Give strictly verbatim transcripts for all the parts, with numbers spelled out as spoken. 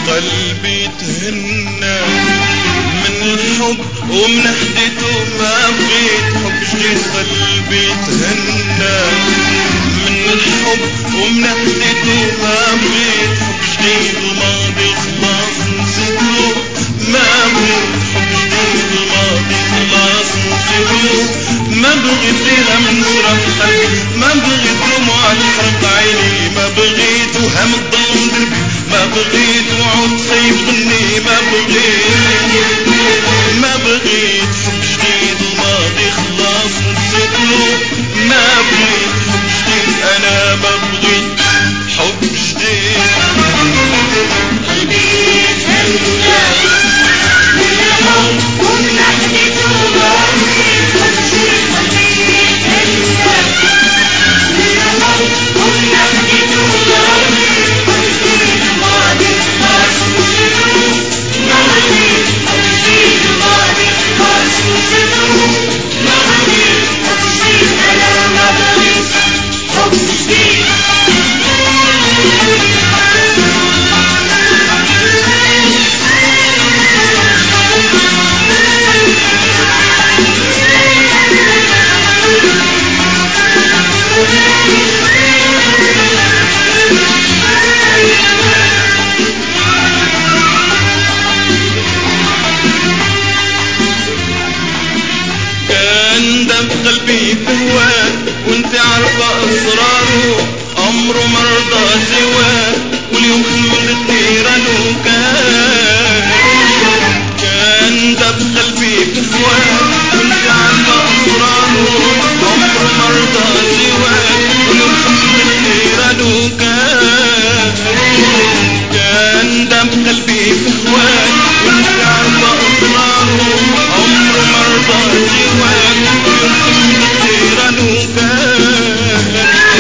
قلبي تهنى من الحب ومن حدته ما بغيت حب جديد. قلبي تهنى من الحب ومن حدته ما بغيت حب جديد. الماضي خلاص نسيته ما بغيت حب جديد. الماضي خلاص نسيته ما بغيت فيها من صرف قلبي. ما بغيت دموع تحرق عيني. ما بغيت وهم الظلم دربي. ما بغيت وعود خيب غني. ما بغيت ما بغيت حب جديد. الماضي خلاص نسيته ما بغيت حب جديد. انا ما بغيت حب جديد. قلبي تهنى من الحب ومن حدته ما بغيت حب جديد. قلبي تهنى من الحب ومن حدته ما بغيت حب جديد. الماضي خلاص نسيته ما بغيت حب جديد. الماضي خلاص نسيته ما بغيت حب جديد. انا ما بغيت حب جديد. كان دم قلبي بهواك وانت عارفة اسراره. عمره مرضى سواك واليوم خلتني رنوكان. كان دم قلبي بهواك وانت عارفة اسراره. عمره مرضى سواك واليوم خلتني رنوكان. كان دم قلبي بهواك وانت عارفة اسراره. عمره مرضى سواك واليوم خلتني رنوكان.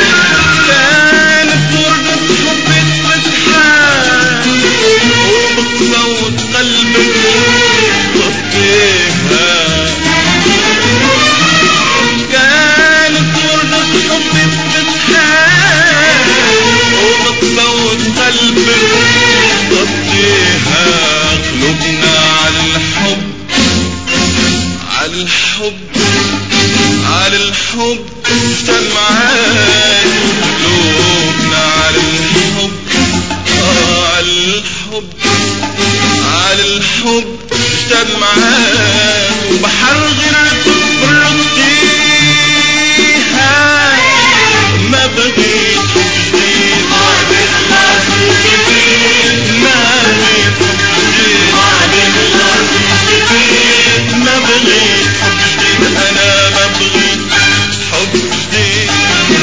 كانت وردة حبك فتحان وبقسوة قلبك طفيها. كانت وردة حبك فتحان وبقسوة قلبك طفيها. قلوبنا على الحب على الحب على الحب اجتمعات. قلوبنا على الحب آه على الحب على الحب اجتمعات. وبحر غيرته برقتيها. ما بغيت حب جديد. الماضي خلاص نسيتيه ما بغيت حب جديد. الماضي خلاص نسيتيه. ما بغيت حب جديد. انا ما بغيت حب جديد.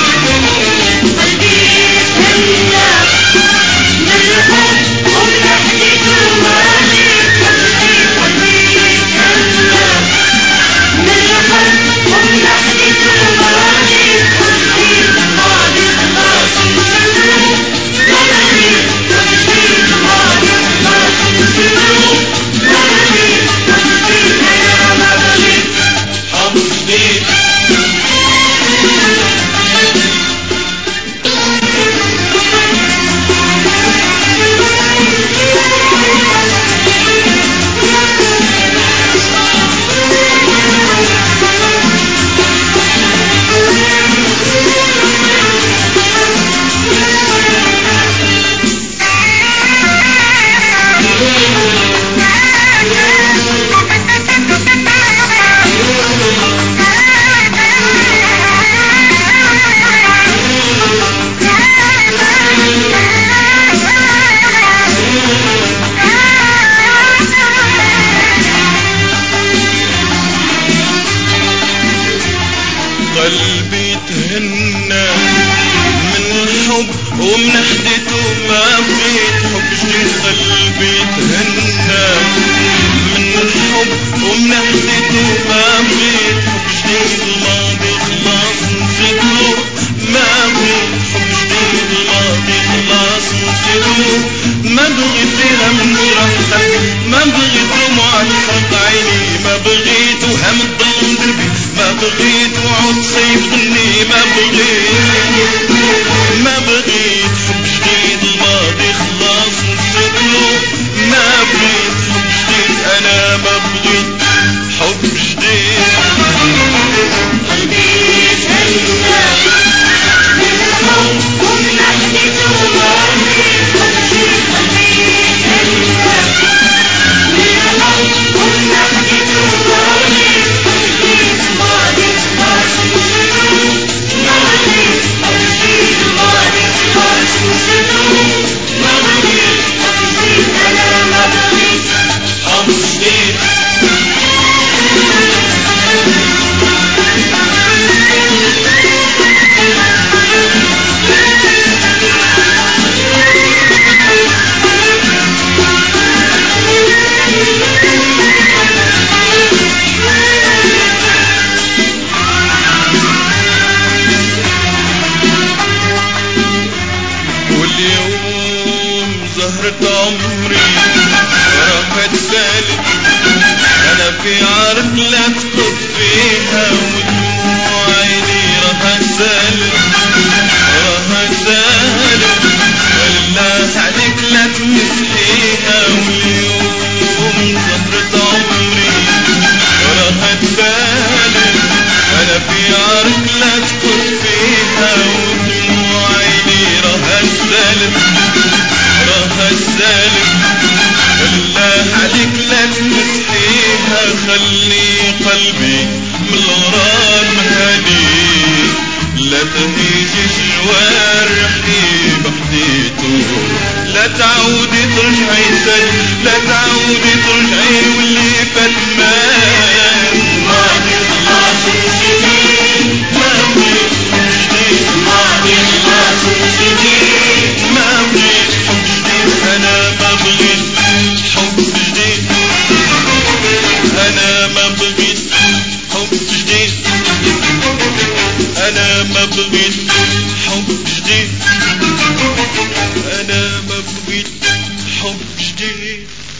قلبي تهنى من الحب ومن حدته ما بغيت حب جديد. قلبي تهنى من الحب ومن حدته ما بغيت حب جديد. الماضي خلاص نسيته ما بغيت حب جديد. الماضي خلاص نسيته ما بغيت حب جديد. انا ما بغيت حب جديد. قلبي تهنى من الحب ومن حدته ما بغيت حب جديد. قلبي تهنى من الحب ومن حدته ما بغيت حب جديد. الماضي خلاص نسيته ما بغيت حب جديد. الماضي خلاص نسيته ما بغيت فيها من صرف قلبي. ما بغيت دموع تحرق عيني. ما بغيت وهم الظلم دربي. ما بغيت وعود خيب غني. ما بغيت ما بغيت حب جديد. الماضي خلاص نسيته عمري راحت بالي انا في عرض لا تخط فيها ودموع عيني راحت سالت راحت سالت بالله عليك لا تمسحيها واليوم زهرة عمري راحت بالي انا في عرض لا تخط فيها ودموع عيني راحت سالت راحت سالت بالله عليك لا تمسحيها خلي قلبي من الغرام هادي لا تهيجي جوارحي بحديته لا تعودي ترجعي تاني لا تعودي ترجعي واللي فات مات ماضي خلاص ونسيتي ما بغيت حب جديد ماضي خلاص ونسيتي ما بغيت حب جديد انا ما بغيت حب جديد انا ما بغيت حب جديد انا ما بغيت حب جديد انا ما بغيت حب جديد